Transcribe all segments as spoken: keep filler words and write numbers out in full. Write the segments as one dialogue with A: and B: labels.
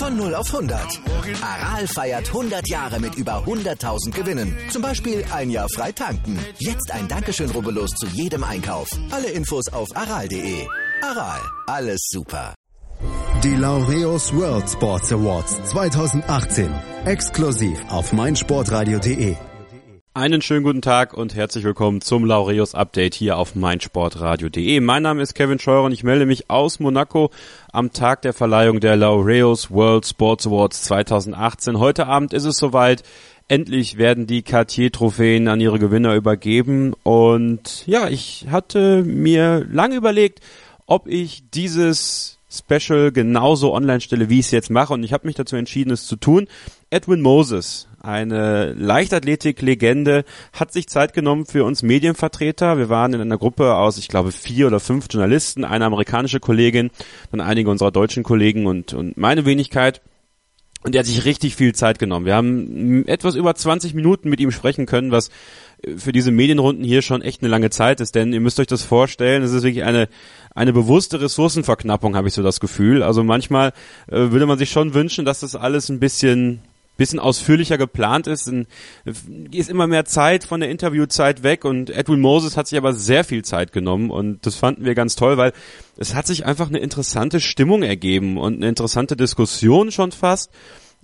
A: Von null auf hundert. Aral feiert hundert Jahre mit über hunderttausend Gewinnen. Zum Beispiel ein Jahr frei tanken. Jetzt ein Dankeschön, rubbellos zu jedem Einkauf. Alle Infos auf aral punkt de. Aral, alles super.
B: Die Laureus World Sports Awards zwanzig achtzehn. Exklusiv auf meinsportradio punkt de.
C: Einen schönen guten Tag und herzlich willkommen zum Laureus Update hier auf meinsportradio punkt de. Mein Name ist Kevin Scheuer und ich melde mich aus Monaco am Tag der Verleihung der Laureus World Sports Awards zwanzig achtzehn. Heute Abend ist es soweit. Endlich werden die Cartier-Trophäen an ihre Gewinner übergeben und ja, ich hatte mir lange überlegt, ob ich dieses Special genauso online stelle, wie ich es jetzt mache, und ich habe mich dazu entschieden, es zu tun. Edwin Moses, eine Leichtathletik-Legende, hat sich Zeit genommen für uns Medienvertreter. Wir waren in einer Gruppe aus, ich glaube, vier oder fünf Journalisten, eine amerikanische Kollegin, dann einige unserer deutschen Kollegen und, und meine Wenigkeit. Und er hat sich richtig viel Zeit genommen. Wir haben etwas über zwanzig Minuten mit ihm sprechen können, was für diese Medienrunden hier schon echt eine lange Zeit ist, denn ihr müsst euch das vorstellen, es ist wirklich eine eine bewusste Ressourcenverknappung, habe ich so das Gefühl. Also manchmal äh, würde man sich schon wünschen, dass das alles ein bisschen bisschen ausführlicher geplant ist. Und ist immer mehr Zeit von der Interviewzeit weg und Edwin Moses hat sich aber sehr viel Zeit genommen und das fanden wir ganz toll, weil es hat sich einfach eine interessante Stimmung ergeben und eine interessante Diskussion schon fast.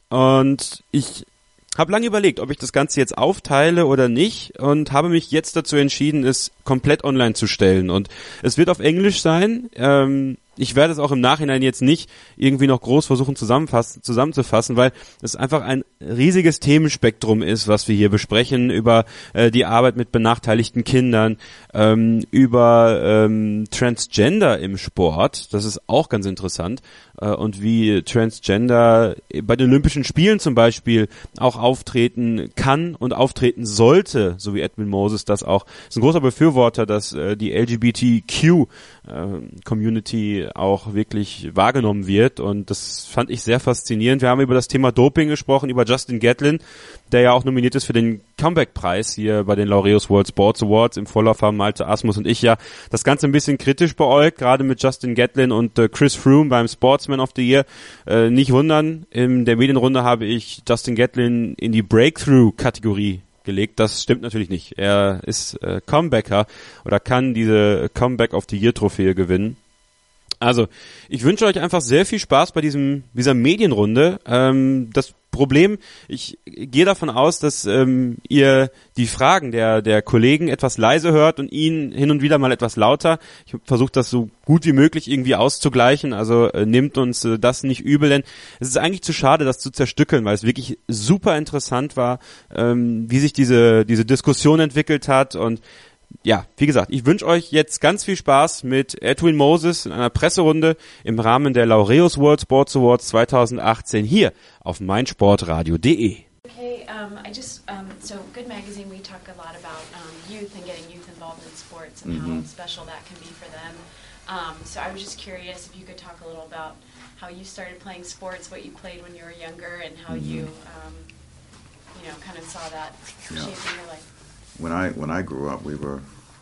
C: Und ich habe lange überlegt, ob ich das Ganze jetzt aufteile oder nicht und habe mich jetzt dazu entschieden, es komplett online zu stellen. Und es wird auf Englisch sein. Ähm, ich werde es auch im Nachhinein jetzt nicht irgendwie noch groß versuchen zusammenfassen, zusammenzufassen, weil es einfach ein riesiges Themenspektrum ist, was wir hier besprechen, über äh, die Arbeit mit benachteiligten Kindern, ähm, über ähm, Transgender im Sport, das ist auch ganz interessant, äh, und wie Transgender bei den Olympischen Spielen zum Beispiel auch auftreten kann und auftreten sollte, so wie Edwin Moses das auch, ist ein großer Befürworter, dass äh, die L G B T Q äh, Community auch wirklich wahrgenommen wird und das fand ich sehr faszinierend. Wir haben über das Thema Doping gesprochen, über Justin Gatlin, der ja auch nominiert ist für den Comeback-Preis hier bei den Laureus World Sports Awards. Im Vorlauf haben Malte Asmus und ich ja das Ganze ein bisschen kritisch beäugt, gerade mit Justin Gatlin und äh, Chris Froome beim Sportsman of the Year. Äh, nicht wundern, in der Medienrunde habe ich Justin Gatlin in die Breakthrough-Kategorie gelegt. Das stimmt natürlich nicht. Er ist äh, Comebacker oder kann diese Comeback of the Year Trophäe gewinnen. Also, ich wünsche euch einfach sehr viel Spaß bei diesem dieser Medienrunde. Ähm, das Problem, ich gehe davon aus, dass ähm, ihr die Fragen der der Kollegen etwas leise hört und ihn hin und wieder mal etwas lauter. Ich habe versucht, das so gut wie möglich irgendwie auszugleichen. Also äh, nehmt uns äh, das nicht übel, denn es ist eigentlich zu schade, das zu zerstückeln, weil es wirklich super interessant war, ähm, wie sich diese diese Diskussion entwickelt hat. Und ja, wie gesagt, ich wünsche euch jetzt ganz viel Spaß mit Edwin Moses in einer Presserunde im Rahmen der Laureus World Sports Awards zwanzig achtzehn hier auf meinsportradio punkt de.
D: Okay, um, I just, um, so Good Magazine, we talk a lot about um, youth and getting youth involved in sports and mm-hmm. how special that can be for them. Um, so I was just curious if you could talk a little about how you started playing sports, what you played when you were younger, and how mm-hmm. you, um, you know, kind of saw that
E: yeah.
D: shaping your life.
E: When I when I grew up, we were,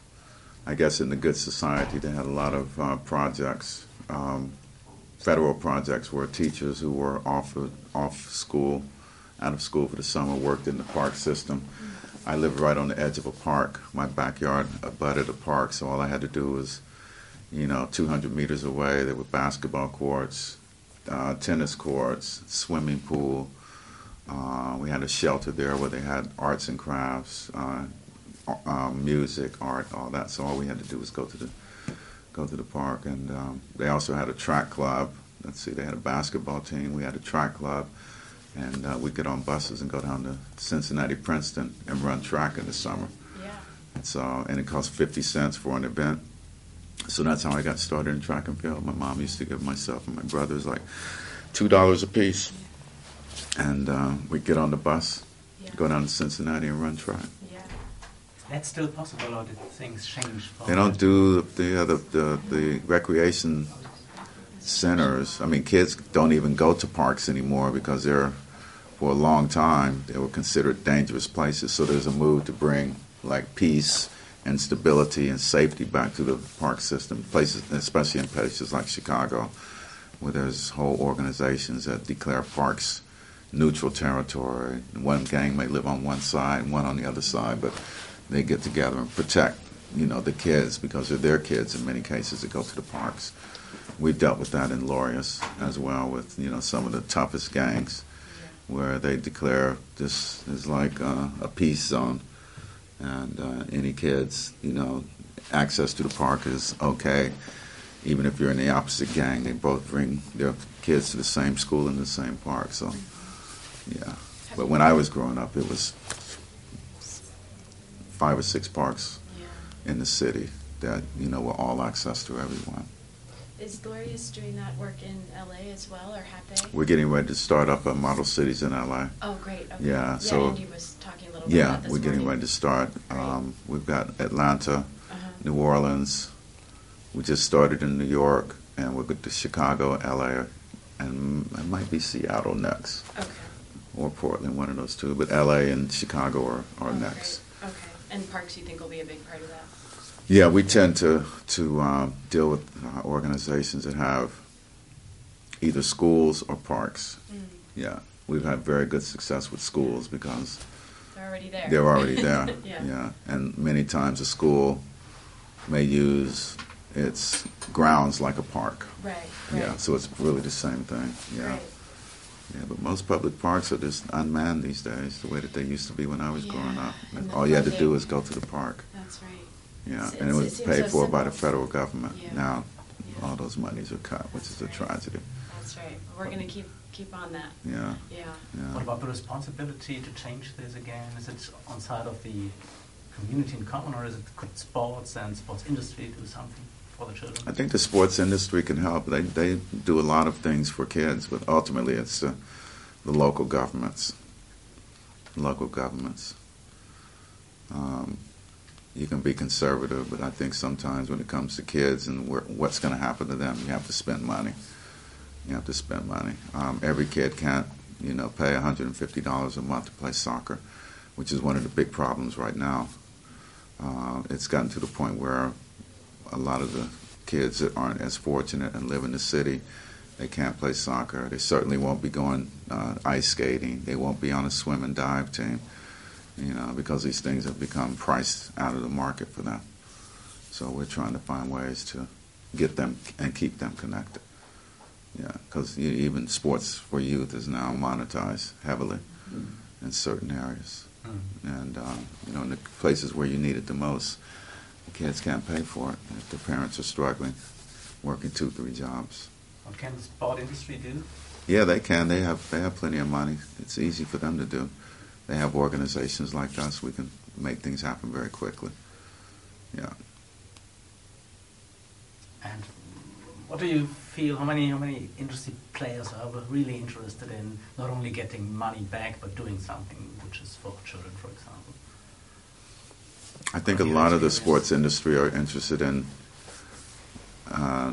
E: I guess, in the Good Society. They had a lot of uh, projects, um, federal projects, where teachers who were off of, off school, out of school for the summer, worked in the park system. Mm-hmm. I lived right on the edge of a park. My backyard abutted a park, so all I had to do was, you know, two hundred meters away, there were basketball courts, uh, tennis courts, swimming pool. Uh, we had a shelter there where they had arts and crafts. Uh, Um, music, art, all that. So all we had to do was go to the go to the park, and um, they also had a track club. Let's see, they had a basketball team. We had a track club, and uh, we'd get on buses and go down to Cincinnati, Princeton, and run track in the summer.
D: Yeah.
E: And so, and it cost fifty cents for an event. So that's how I got started in track and field. My mom used to give myself and my brothers like two dollars a piece, and uh, we'd get on the bus, yeah. go down to Cincinnati, and run track.
F: That's still possible, or did things change?
E: They don't do the, uh, the the the recreation centers. I mean, kids don't even go to parks anymore because they're, for a long time, they were considered dangerous places. So there's a move to bring like peace and stability and safety back to the park system. Places, especially in places like Chicago, where there's whole organizations that declare parks neutral territory. One gang may live on one side and one on the other side, but they get together and protect, you know, the kids because they're their kids in many cases that go to the parks. We've dealt with that in Laureus as well with, you know, some of the toughest gangs where they declare this is like uh, a peace zone, and uh, any kids, you know, access to the park is okay. Even if you're in the opposite gang, they both bring their kids to the same school and the same park. So, yeah. But when I was growing up, it was five or six parks yeah. in the city that, you know, were all access to everyone.
D: Is Laureus doing that work in L A as well, or have they?
E: We're getting ready to start up a model cities in L A.
D: Oh, great. Okay.
E: Yeah,
D: yeah,
E: so
D: Andy was talking a little bit
E: yeah,
D: about this
E: we're getting
D: morning.
E: ready to start. Um, we've got Atlanta, uh-huh. New Orleans. We just started in New York, and we'll go to Chicago, L A, and it might be Seattle next.
D: Okay.
E: Or Portland, one of those two. But L A and Chicago are, are
D: oh,
E: next.
D: Great. Okay. And parks, you think, will be a big part of that?
E: Yeah, we tend to, to um, deal with uh, organizations that have either schools or parks. Mm. Yeah, we've had very good success with schools because
D: they're already there.
E: They're already there.
D: yeah.
E: yeah, and many times a school may use its grounds like a park.
D: Right. right.
E: Yeah, so it's really the same thing. Yeah.
D: Right.
E: Yeah, but most public parks are just unmanned these days, the way that they used to be when I was
D: yeah.
E: growing up.
D: And
E: all you had to do was go to the park.
D: That's right.
E: Yeah,
D: it's,
E: and it was
D: it
E: paid
D: so
E: for by the
D: simple.
E: federal government.
D: Yeah.
E: Now,
D: yeah.
E: all those monies are cut, which is a tragedy.
D: That's right. We're going to keep keep on that.
E: Yeah.
D: Yeah.
E: yeah.
F: What about the responsibility to change this again? Is it on side of the community in common, or is it could sports and sports industry do something for the children?
E: I think the sports industry can help. They they do a lot of things for kids, but ultimately it's uh, the local governments. Local governments. Um, you can be conservative, but I think sometimes when it comes to kids and where, what's going to happen to them, you have to spend money. You have to spend money. Um, every kid can't, you know, pay one hundred fifty dollars a month to play soccer, which is one of the big problems right now. Uh, it's gotten to the point where a lot of the kids that aren't as fortunate and live in the city, they can't play soccer. They certainly won't be going uh, ice skating. They won't be on a swim and dive team, you know, because these things have become priced out of the market for them. So we're trying to find ways to get them and keep them connected. Yeah, because even sports for youth is now monetized heavily mm. in certain areas. Mm. And, um, you know, in the places where you need it the most, the kids can't pay for it if the parents are struggling, working two, three jobs.
F: What can the sport industry do?
E: Yeah, they can. They have they have plenty of money. It's easy for them to do. They have organizations like us. We can make things happen very quickly. Yeah.
F: And what do you feel, how many how many industry players are really interested in not only getting money back, but doing something which is for children, for example?
E: I think a lot of the sports industry are interested in uh,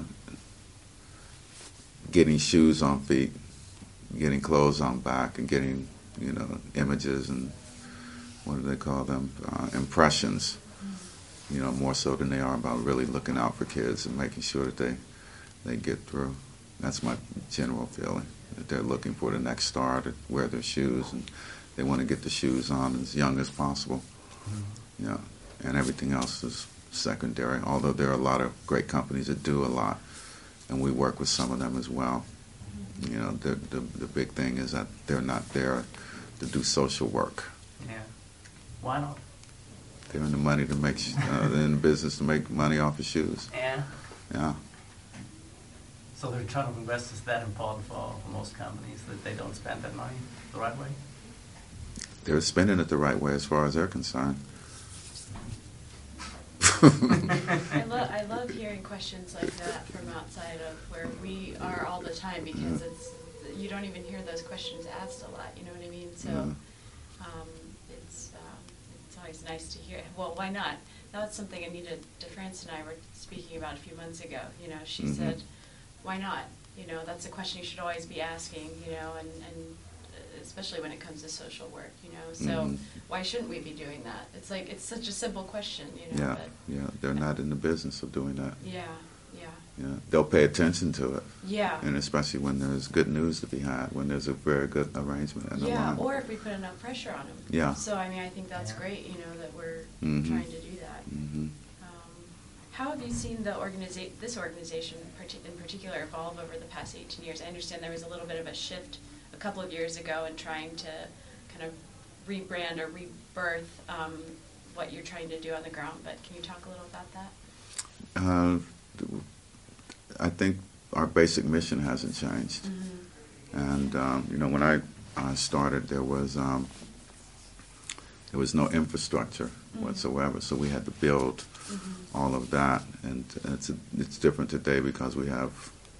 E: getting shoes on feet, getting clothes on back, and getting, you know, images and what do they call them, uh, impressions, you know, more so than they are about really looking out for kids and making sure that they, they get through. That's my general feeling, that they're looking for the next star to wear their shoes, and they want to get the shoes on as young as possible. Mm-hmm. Yeah, and everything else is secondary, although there are a lot of great companies that do a lot, and we work with some of them as well. You know, the, the, the big thing is that they're not there to do social work.
F: Yeah. Why not?
E: They're in the money to make, uh, they're in the business to make money off of shoes.
F: Yeah.
E: Yeah.
F: So the return of investment is that important for, for most companies, that they don't spend that money the right way?
E: They're spending it the right way as far as they're concerned.
D: I, lo- I love hearing questions like that from outside of where we are all the time, because yeah. it's you don't even hear those questions asked a lot. You know what I mean? So
E: yeah.
D: um, it's uh, it's always nice to hear. Well, why not? That's something Anita DeFrance and I were speaking about a few months ago. You know, she mm-hmm. said, "Why not?" You know, that's a question you should always be asking. You know, and and. especially when it comes to social work, you know. So mm-hmm. why shouldn't we be doing that? It's like, it's such a simple question, you know.
E: Yeah,
D: but,
E: yeah, they're not in the business of doing that.
D: Yeah, yeah.
E: Yeah, they'll pay attention to it.
D: Yeah.
E: And especially when there's good news to be had, when there's a very good arrangement in the
D: Yeah,
E: line.
D: or if we put enough pressure on them.
E: Yeah.
D: So, I mean, I think that's
F: Yeah.
D: great, you know, that we're
E: Mhm.
D: trying to do that.
E: Mm-hmm.
D: Um, how have you seen the organiza- this organization parti- in particular evolve over the past eighteen years? I understand there was a little bit of a shift a couple of years ago in trying to kind of rebrand or rebirth um, what you're trying to do on the ground, but can you talk a little about that?
E: Uh, I think our basic mission hasn't changed.
D: Mm-hmm.
E: And, um, you know, when I uh, started, there was um, there was no infrastructure
D: Mm-hmm.
E: whatsoever, so we had to build
D: Mm-hmm.
E: all of that. And it's it's different today because we have,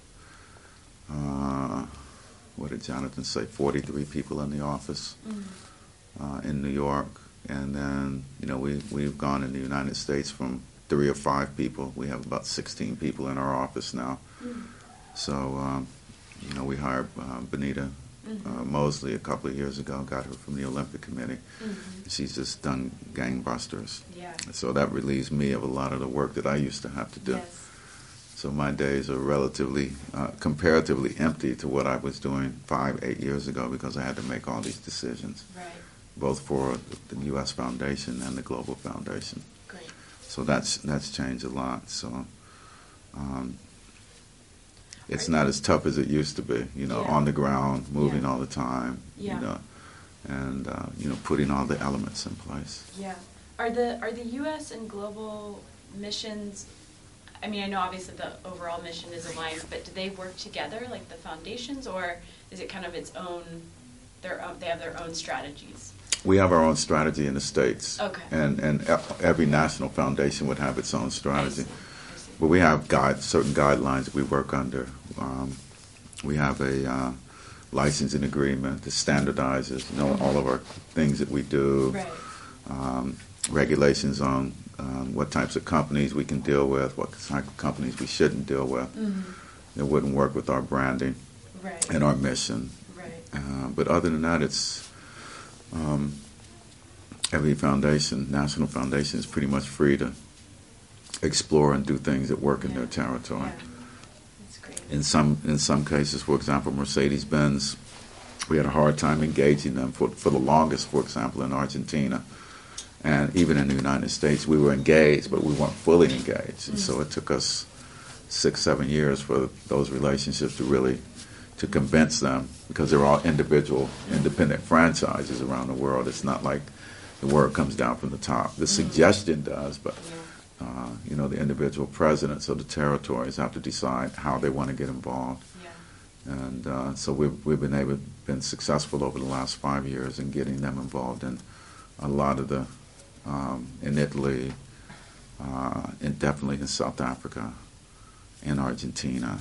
E: uh, what did Jonathan say, forty-three people in the office
D: Mm-hmm.
E: uh, in New York. And then, you know, we, we've gone in the United States from three or five people. We have about sixteen people in our office now.
D: Mm-hmm.
E: So, um, you know, we hired uh, Benita
D: Mm-hmm.
E: uh, Mosley a couple of years ago, got her from the Olympic Committee.
D: Mm-hmm.
E: She's just done gangbusters.
D: Yeah.
E: So that relieves me of a lot of the work that I used to have to do.
D: Yes.
E: So my days are relatively, uh, comparatively empty to what I was doing five, eight years ago because I had to make all these decisions,
D: Right.
E: both for the U S Foundation and the Global Foundation.
D: Great.
E: So that's that's changed a lot. So um, it's
D: Are
E: not
D: you-
E: as tough as it used to be, you know,
D: Yeah.
E: on the ground, moving
D: Yeah.
E: all the time,
D: Yeah.
E: you know, and, uh, you know, putting all the elements in place.
D: Yeah. Are the are the U S and global missions, I mean, I know obviously the overall mission is aligned, but do they work together, like the foundations, or is it kind of its own, their own, they have their own strategies?
E: We have our own strategy in the States.
D: Okay.
E: And, and e- every national foundation would have its own
D: I
E: strategy.
D: see. I see.
E: But we have guide, certain guidelines that we work under. Um, we have a uh, licensing agreement that standardizes, you know, all of our things that we do.
D: Right.
E: Um, regulations on um, what types of companies we can deal with, what type of companies we shouldn't deal with.
D: Mm-hmm.
E: It wouldn't work with our branding
D: Right.
E: and our mission.
D: Right.
E: Uh, but other than that, it's um, every foundation, national foundation, is pretty much free to explore and do things that work in
D: Yeah.
E: their territory.
D: Yeah. That's great.
E: In some in some cases, for example, Mercedes-Benz, we had a hard time engaging them for for the longest. For example, in Argentina, and even in the United States, we were engaged, but we weren't fully engaged, and so it took us six, seven years for those relationships to really to convince them, because they're all individual, independent franchises around the world. It's not like the word comes down from the top. The suggestion does, but
D: Yeah.
E: uh, you know, the individual presidents of the territories have to decide how they want to get involved.
D: Yeah.
E: And uh, so we've we've been able been successful over the last five years in getting them involved in a lot of the um, in Italy, uh, and definitely in South Africa, in Argentina,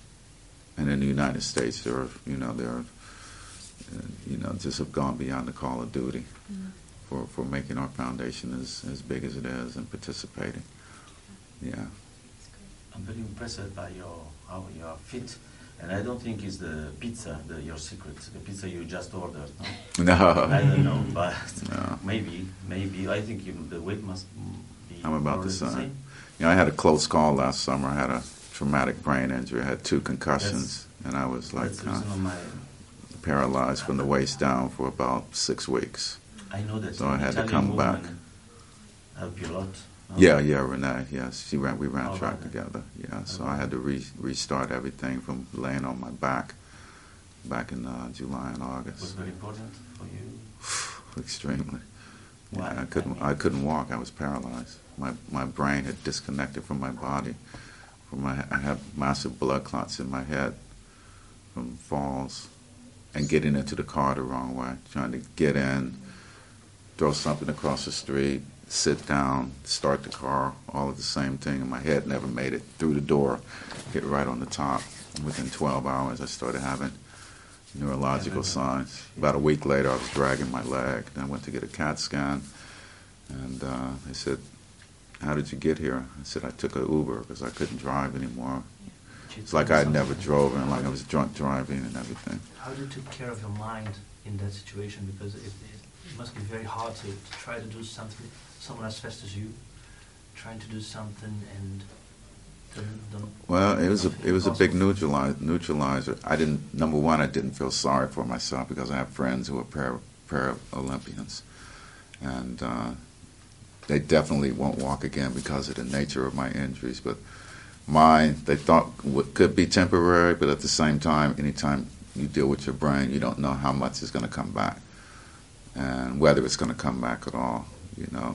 E: and in the United States. They're you know they're uh, you know just have gone beyond the call of duty
D: Mhm.
E: for, for making our foundation as, as big as it is and participating. Yeah.
D: That's great.
G: I'm very impressed by your how you are fit, and I don't think it's the pizza, the, your secret, the pizza you just ordered. No?
E: No.
G: I don't know, but
E: No.
G: maybe, maybe. I think you, the weight must be.
E: I'm about
G: more
E: the
G: or less
E: same. You know, I had a close call last summer. I had a traumatic brain injury. I had two concussions, and I was like
G: That's the
E: uh,
G: reason of my.
E: paralyzed from the waist down for about six weeks.
G: I know that.
E: So I had to
G: Italian
E: come
G: woman
E: back.
G: Help you a lot. No?
E: Yeah, yeah, Renee. Yes, she ran. We ran
G: Oh,
E: track
G: right.
E: together. Yeah, so
G: Okay.
E: I had to re- restart everything from laying on my back back in uh, July and
G: It was
E: August.
G: very important for you.
E: Extremely.
G: Why?
E: Yeah, I couldn't. I couldn't walk. I was paralyzed. My my brain had disconnected from my body. From my, I had massive blood clots in my head from falls and getting into the car the wrong way. Trying to get in, throw something across the street, sit down, start the car, all of the same thing. And my head never made it through the door, hit right on the top. And within twelve hours, I started having neurological signs. About a week later, I was dragging my leg. Then I went to get a CAT scan, and uh, they said, "How did you get here?" I said, "I took an Uber because I couldn't drive anymore." It's like I had never drove, and like I was drunk driving and everything.
H: How do you take care of your mind in that situation? Because it, it, it must be very hard to, to try to do something, someone as fast as you, trying to do something and Don't, don't
E: Well, it was a it was a big neutralizer. Neutralizer. I didn't. Number one, I didn't feel sorry for myself because I have friends who are para Paralympians, and uh, they definitely won't walk again because of the nature of my injuries. But mine, they thought w could be temporary, but at the same time, anytime you deal with your brain, you don't know how much is going to come back, and whether it's going to come back at all. You know.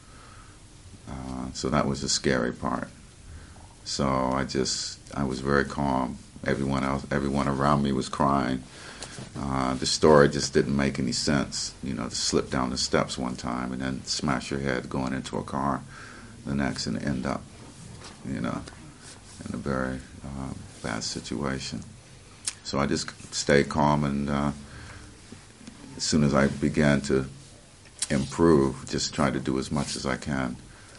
E: Uh, so that was the scary part. So I just, I was very calm. Everyone else, everyone around me was crying. Uh, the story just didn't make any sense. You know, to slip down the steps one time and then smash your head going into a car the next and end up, you know, in a very uh, bad situation. So I just stayed calm, and uh, as soon as I began to improve, just tried to do as much as I can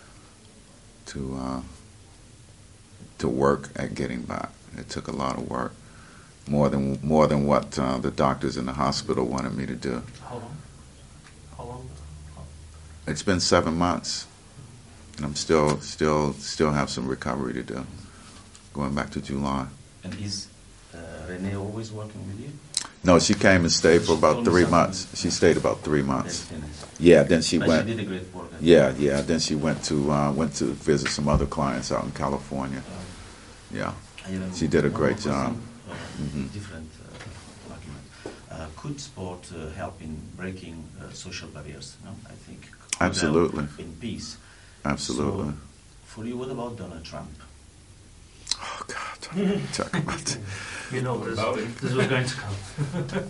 E: to uh, to work at getting back. It took a lot of work, more than more than what uh, the doctors in the hospital wanted me to do.
H: How long? How long? How?
E: It's been seven months, and I'm still still still have some recovery to do. Going back to July.
G: And is uh, Renee always working with you?
E: No, she came and stayed for
G: She
E: about
G: told me
E: three
G: something.
E: months. She stayed about three months.
G: Then finished.
E: Yeah, then she
G: But
E: went.
G: she did a great work.
E: Yeah, yeah. Then she went to uh, went to visit some other clients out in California. Yeah,
G: I have
E: she did a
G: one
E: great
G: more
E: job.
G: question, uh,
E: Mhm.
G: Different uh, argument. Uh, could sport uh, help in breaking uh, social barriers? No, I think. Could help
E: Absolutely.
G: In peace.
E: Absolutely.
G: So, for you, what about Donald Trump?
E: Oh God, don't talk about that.
H: You know, this, this was going to come.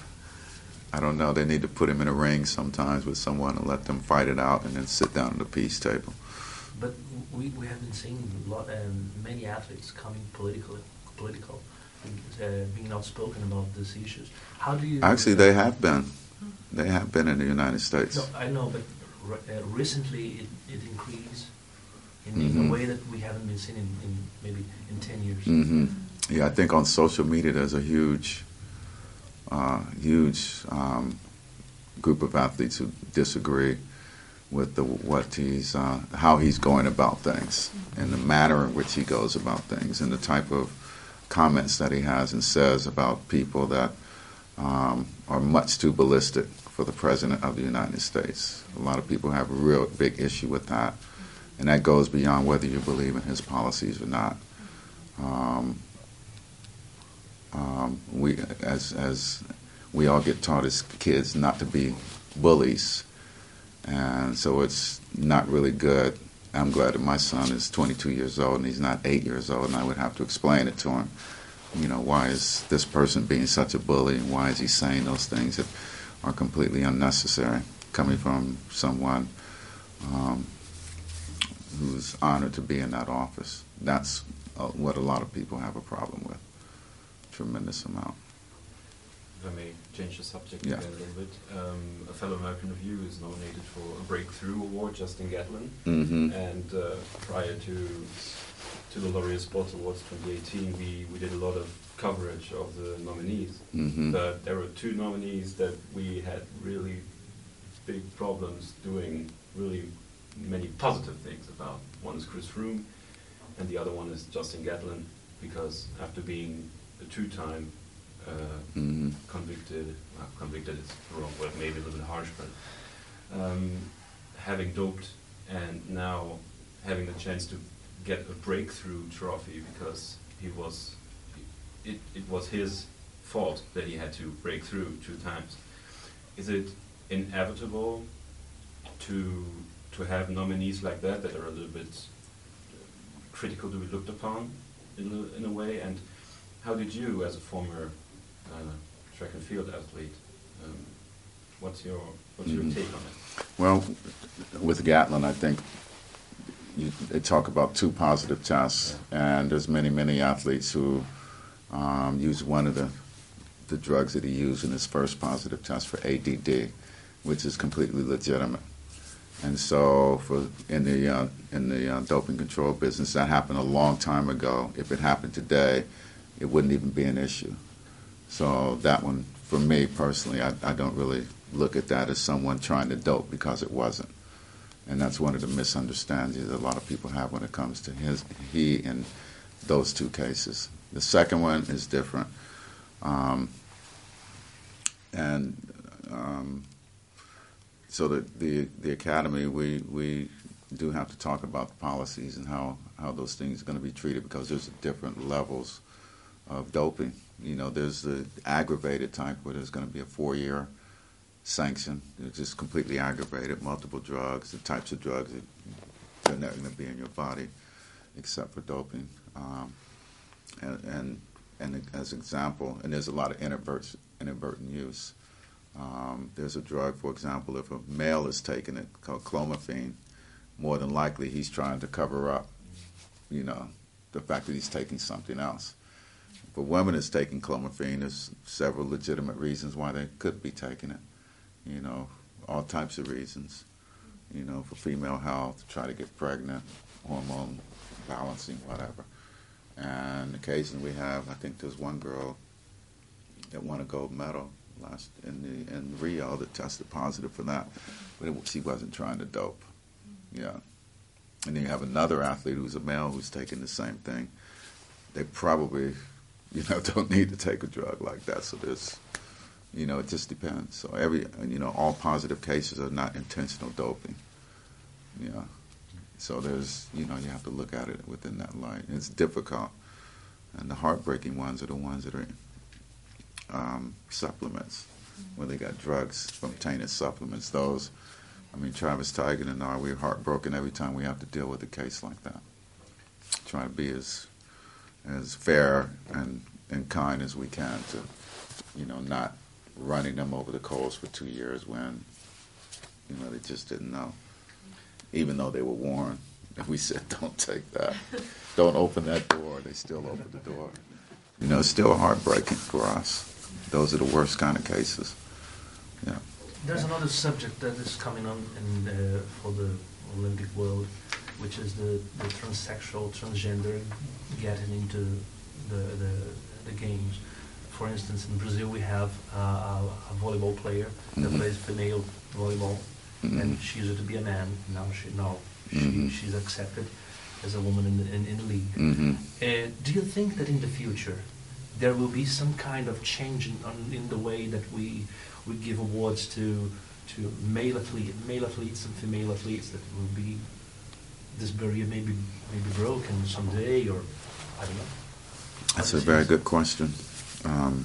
E: I don't know. They need to put him in a ring sometimes with someone and let them fight it out, and then sit down at the peace table.
H: But we, we have been seeing a lot, um, many athletes coming political, political, and, uh, being outspoken about these issues. How do you?
E: Actually, they have been. They have been in the United States.
H: No, I know, but re- uh, recently it, it increased in, in
E: Mhm.
H: a way that we haven't been seeing in, in maybe in ten years.
E: hmm Yeah, I think on social media there's a huge, uh, huge um, group of athletes who disagree with the what he's, uh, how he's going about things, and the manner in which he goes about things, and the type of comments that he has and says about people that um, are much too ballistic for the President of the United States. A lot of people have a real big issue with that, and that goes beyond whether you believe in his policies or not. Um, um, we, as as we all get taught as kids, not to be bullies, and so it's not really good. I'm glad that my son is twenty-two years old and he's not eight years old, and I would have to explain it to him. You know, why is this person being such a bully, and why is he saying those things that are completely unnecessary, coming from someone um, who's honored to be in that office. That's uh, what a lot of people have a problem with, tremendous amount.
C: If I may change the subject
E: Yeah.
C: again a little bit. Um, a fellow American of you is nominated for a Breakthrough Award, Justin Gatlin.
E: Mm-hmm.
C: And uh, prior to to the Laureus Sports Awards twenty eighteen, we, we did a lot of coverage of the nominees.
E: Mm-hmm.
C: But there were two nominees that we had really big problems doing really many positive things about. One is Chris Froome, and the other one is Justin Gatlin, because after being a two-time uh,
E: Mm-hmm.
C: convicted, well, convicted is the wrong word, maybe a little bit harsh, but um, having doped and now having the chance to get a breakthrough trophy because he was, it, it was his fault that he had to break through two times. Is it inevitable to to have nominees like that that are a little bit critical to be looked upon in a, in a way? And how did you, as a former uh, track and field athlete, um, what's your what's
E: Mhm.
C: your take on it?
E: Well, with Gatlin, I think you, they talk about two positive tests, and there's many, many athletes who um, use one of the the drugs that he used in his first positive test for A D D, which is completely legitimate. And so, for in the uh, in the uh, doping control business, that happened a long time ago. If it happened today, it wouldn't even be an issue. So that one, for me personally, I, I don't really look at that as someone trying to dope, because it wasn't. And that's one of the misunderstandings that a lot of people have when it comes to his, he and those two cases. The second one is different. Um, and um, so the, the, the academy, we, we do have to talk about the policies and how, how those things are going to be treated, because there's different levels of doping. You know, there's the aggravated type where there's going to be a four-year sanction. It's just completely aggravated, multiple drugs, the types of drugs that are not going to be in your body except for doping. Um, and, and and as an example, and there's a lot of inadvertent, inadvertent use. Um, there's a drug, for example, if a male is taking it, called clomiphene, more than likely he's trying to cover up, you know, the fact that he's taking something else. If a woman is taking clomiphene, there's several legitimate reasons why they could be taking it. You know, all types of reasons. You know, for female health, try to get pregnant, hormone balancing, whatever. And occasionally we have, I think there's one girl that won a gold medal last in the in Rio that tested positive for that, but it, she wasn't trying to dope. Yeah. And then you have another athlete who's a male who's taking the same thing. They probably, you know, don't need to take a drug like that. So there's, you know, it just depends. So every, you know, all positive cases are not intentional doping. Yeah. So there's, you know, you have to look at it within that light. It's difficult. And the heartbreaking ones are the ones that are um, supplements, where they got drugs from tainted supplements. Those, I mean, Travis Tigan and I, we're heartbroken every time we have to deal with a case like that. Try to be as as fair and, and kind as we can to, you know, not running them over the coals for two years when, you know, they just didn't know. Even though they were warned, and we said, don't take that. Don't open that door. They still open the door. You know, it's still heartbreaking for us. Those are the worst kind of cases. Yeah.
H: There's another subject that is coming on in, uh, for the Olympic world, which is the, the transsexual, transgender getting into the, the, the games. For instance, in Brazil we have uh, a, a volleyball player that mm-hmm. plays female volleyball, mm-hmm. and she used to be a man. Now she now she, mm-hmm. she's accepted as a woman in the, in, in the league. Mm-hmm. Uh, do you think that in the future there will be some kind of change in, on, in the way that we we give awards to to male athlete, male athletes and female athletes, that will be this barrier maybe maybe broken someday, or I don't know?
E: That's a very good question. Um,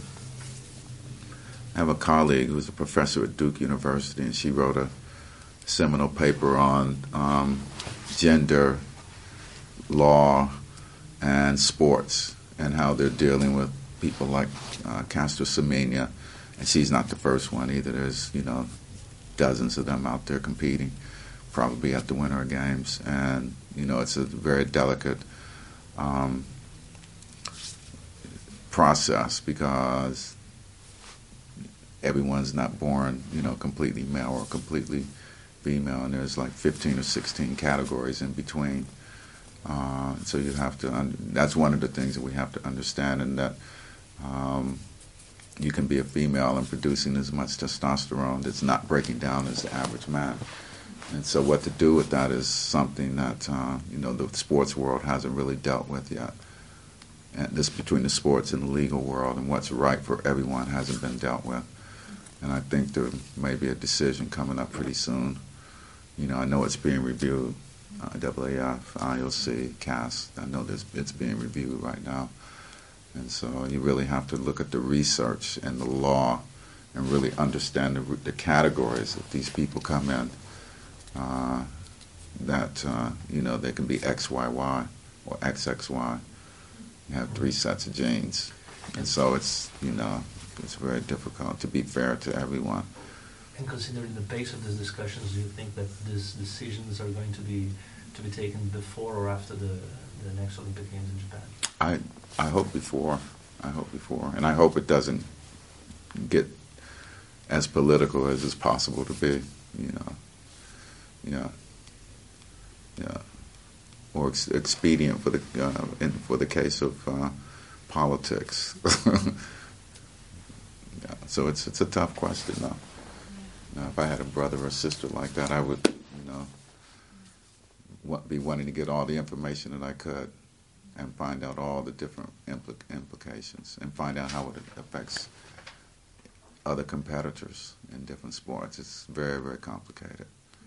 E: I have a colleague who's a professor at Duke University, and she wrote a seminal paper on um, gender law and sports and how they're dealing with people like uh, Caster Semenya. And she's not the first one either. There's, you know, dozens of them out there competing, probably at the Winter Games. And, you know, it's a very delicate um, process, because everyone's not born, you know, completely male or completely female, and there's like fifteen or sixteen categories in between. Uh, so you have to, un- that's one of the things that we have to understand, and that um, you can be a female and producing as much testosterone that's not breaking down as the average man. And so what to do with that is something that, uh, you know, the sports world hasn't really dealt with yet. And this between the sports and the legal world, and what's right for everyone hasn't been dealt with. And I think there may be a decision coming up pretty soon. You know, I know it's being reviewed, uh, A A F, I O C, C A S. I know there's, it's being reviewed right now. And so you really have to look at the research and the law and really understand the, the categories that these people come in, uh, that, uh, you know, they can be X Y Y or X X Y. You have three sets of genes. And so it's, you know, it's very difficult to be fair to everyone.
H: And considering the pace of these discussions, do you think that these decisions are going to be to be taken before or after the, the next Olympic Games in Japan?
E: I I hope before. I hope before. And I hope it doesn't get as political as it's possible to be, you know. Yeah. Yeah. Or ex- expedient for the uh, in, for the case of uh, politics. Yeah, so it's it's a tough question, though. Now, if I had a brother or sister like that, I would, you know, what, be wanting to get all the information that I could and find out all the different impl- implications and find out how it affects other competitors in different sports. It's very, very complicated.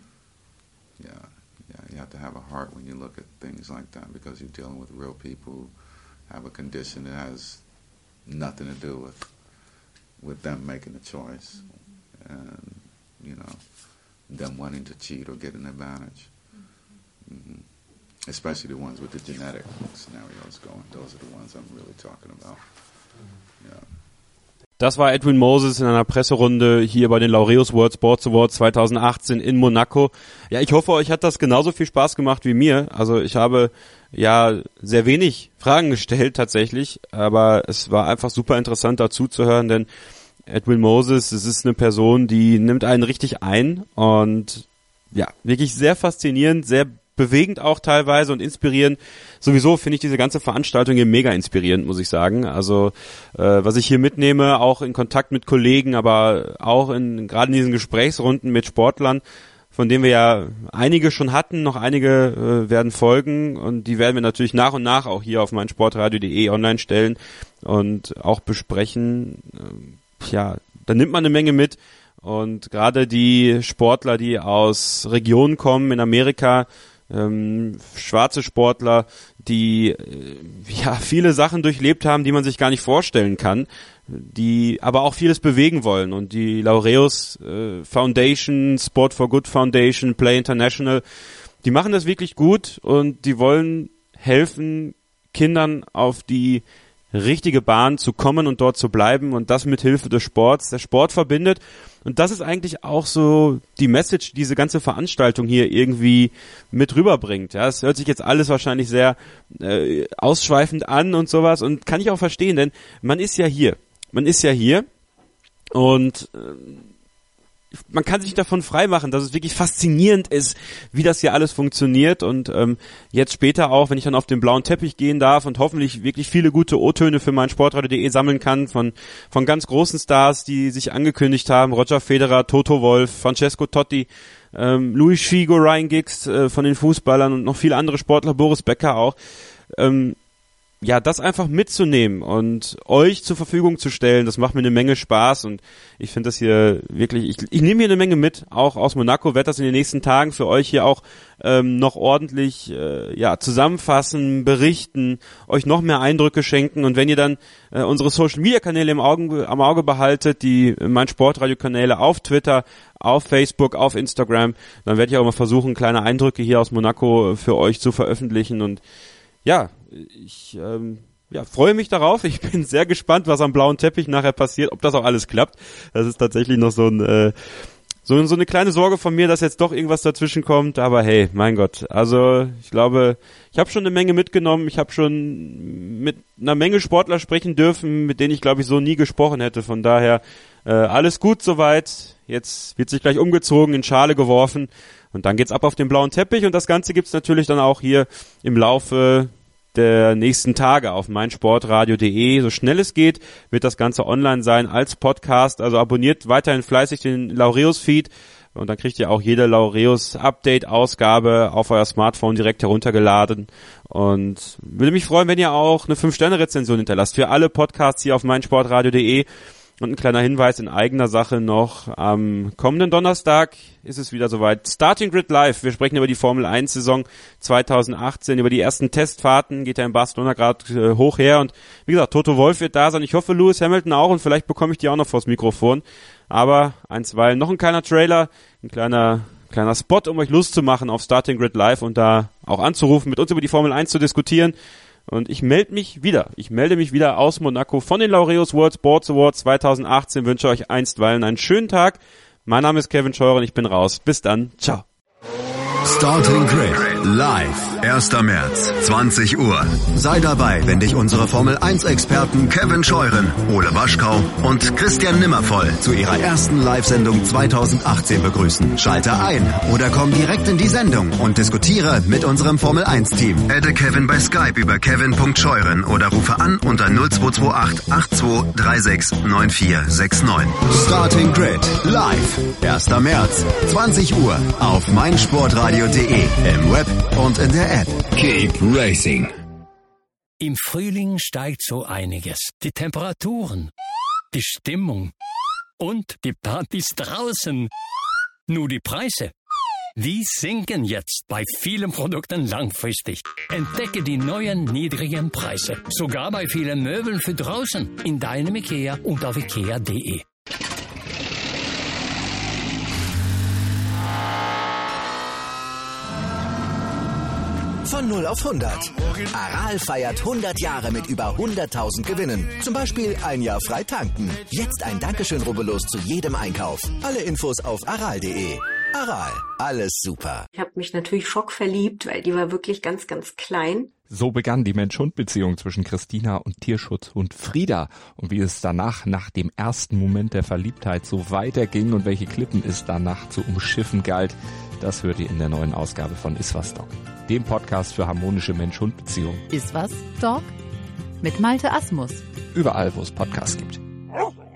E: Yeah, yeah, you have to have a heart when you look at things like that because you're dealing with real people who have a condition that has nothing to do with with them making a choice and, you know, them wanting to cheat or get an advantage. Mm-hmm. Especially the ones with the genetic scenarios going. Those are the ones I'm really talking about. Yeah.
C: Das war Edwin Moses in einer Presserunde hier bei den Laureus World Sports Awards zwanzig achtzehn in Monaco. Ja, ich hoffe, euch hat das genauso viel Spaß gemacht wie mir. Also ich habe ja sehr wenig Fragen gestellt tatsächlich, aber es war einfach super interessant dazu zu hören, denn Edwin Moses, es ist eine Person, die nimmt einen richtig ein und ja, wirklich sehr faszinierend, sehr bewegend auch teilweise und inspirierend. Sowieso finde ich diese ganze Veranstaltung hier mega inspirierend, muss ich sagen. Also äh, was ich hier mitnehme, auch in Kontakt mit Kollegen, aber auch in gerade in diesen Gesprächsrunden mit Sportlern, von denen wir ja einige schon hatten, noch einige äh, werden folgen und die werden wir natürlich nach und nach auch hier auf meinsportradio punkt de online stellen und auch besprechen. Äh, ja, da nimmt man eine Menge mit und gerade die Sportler, die aus Regionen kommen in Amerika, ähm, schwarze Sportler, die äh, ja viele Sachen durchlebt haben, die man sich gar nicht vorstellen kann, die aber auch vieles bewegen wollen und die Laureus äh, Foundation, Sport for Good Foundation, Play International, die machen das wirklich gut und die wollen helfen, Kindern auf die richtige Bahn zu kommen und dort zu bleiben und das mit Hilfe des Sports. Der Sport verbindet und das ist eigentlich auch so die Message, die diese ganze Veranstaltung hier irgendwie mit rüberbringt. Ja, es hört sich jetzt alles wahrscheinlich sehr äh, ausschweifend an und sowas und kann ich auch verstehen, denn man ist ja hier. Man ist ja hier und äh, man kann sich davon freimachen, dass es wirklich faszinierend ist, wie das hier alles funktioniert und ähm, jetzt später auch, wenn ich dann auf den blauen Teppich gehen darf und hoffentlich wirklich viele gute O-Töne für meinsportradio punkt de sammeln kann von von ganz großen Stars, die sich angekündigt haben, Roger Federer, Toto Wolff, Francesco Totti, ähm, Luis Figo, Ryan Giggs äh, von den Fußballern und noch viele andere Sportler, Boris Becker auch, ähm, ja, das einfach mitzunehmen und euch zur Verfügung zu stellen, das macht mir eine Menge Spaß und ich finde das hier wirklich, ich, ich nehme hier eine Menge mit, auch aus Monaco, werde das in den nächsten Tagen für euch hier auch ähm, noch ordentlich äh, ja zusammenfassen, berichten, euch noch mehr Eindrücke schenken und wenn ihr dann äh, unsere Social-Media-Kanäle im Auge, am Auge behaltet, die Mein-Sportradio-Kanäle auf Twitter, auf Facebook, auf Instagram, dann werde ich auch mal versuchen, kleine Eindrücke hier aus Monaco für euch zu veröffentlichen und ja, ich ähm, ja, freue mich darauf. Ich bin sehr gespannt, was am blauen Teppich nachher passiert, ob das auch alles klappt. Das ist tatsächlich noch so ein äh, so, so eine kleine Sorge von mir, dass jetzt doch irgendwas dazwischen kommt. Aber hey, mein Gott, also ich glaube, ich habe schon eine Menge mitgenommen. Ich habe schon mit einer Menge Sportler sprechen dürfen, mit denen ich glaube ich so nie gesprochen hätte. Von daher äh, alles gut soweit. Jetzt wird sich gleich umgezogen, in Schale geworfen. Und dann geht's ab auf den blauen Teppich und das Ganze gibt's natürlich dann auch hier im Laufe der nächsten Tage auf meinsportradio punkt de. So schnell es geht, wird das Ganze online sein als Podcast. Also abonniert weiterhin fleißig den Laureus-Feed und dann kriegt ihr auch jede Laureus-Update-Ausgabe auf euer Smartphone direkt heruntergeladen. Und würde mich freuen, wenn ihr auch eine fünf Sterne Rezension hinterlasst für alle Podcasts hier auf meinsportradio punkt de. Und ein kleiner Hinweis in eigener Sache noch, am kommenden Donnerstag ist es wieder soweit. Starting Grid Live, wir sprechen über die Formel eins Saison zwanzig achtzehn, über die ersten Testfahrten, geht ja in Barcelona gerade äh, hoch her und wie gesagt, Toto Wolff wird da sein. Ich hoffe, Lewis Hamilton auch und vielleicht bekomme ich die auch noch vors Mikrofon. Aber einstweilen noch ein kleiner Trailer, ein kleiner kleiner Spot, um euch Lust zu machen auf Starting Grid Live und da auch anzurufen, mit uns über die Formel eins zu diskutieren. Und ich melde mich wieder. Ich melde mich wieder aus Monaco von den Laureus World Sports Awards zwanzig achtzehn. Wünsche euch einstweilen einen schönen Tag. Mein Name ist Kevin Scheuren. Ich bin raus. Bis dann. Ciao.
B: Starting Grid live, erster März, zwanzig Uhr. Sei dabei, wenn dich unsere Formel eins Experten Kevin Scheuren, Ole Waschkau und Christian Nimmervoll zu ihrer ersten Live-Sendung zwanzig achtzehn begrüßen. Schalte ein oder komm direkt in die Sendung und diskutiere mit unserem Formel eins Team. Adde Kevin bei Skype über kevin punkt scheuren oder rufe an unter null zwei zwei acht acht zwei drei sechs neun vier sechs neun. Starting Grid live, erster März, zwanzig Uhr auf meinsportradio punkt de, im Web und in der App. Keep Racing.
I: Im Frühling steigt so einiges. Die Temperaturen, die Stimmung und die Partys draußen. Nur die Preise, die sinken jetzt bei vielen Produkten langfristig. Entdecke die neuen niedrigen Preise. Sogar bei vielen Möbeln für draußen. In deinem IKEA und auf ikea punkt de.
A: Von null auf hundert. Aral feiert hundert Jahre mit über hunderttausend Gewinnen. Zum Beispiel ein Jahr frei tanken. Jetzt ein Dankeschön, rubbellos zu jedem Einkauf. Alle Infos auf aral punkt de. Aral, alles super.
J: Ich habe mich natürlich schockverliebt, weil die war wirklich ganz, ganz klein.
K: So begann die Mensch-Hund-Beziehung zwischen Christina und Tierschutzhund Frieda. Und wie es danach, nach dem ersten Moment der Verliebtheit, so weiterging und welche Klippen es danach zu umschiffen galt, das hört ihr in der neuen Ausgabe von Iswas Dog, dem Podcast für harmonische Mensch-Hund-Beziehungen.
L: Iswas Dog? Mit Malte Asmus.
K: Überall, wo es Podcasts gibt.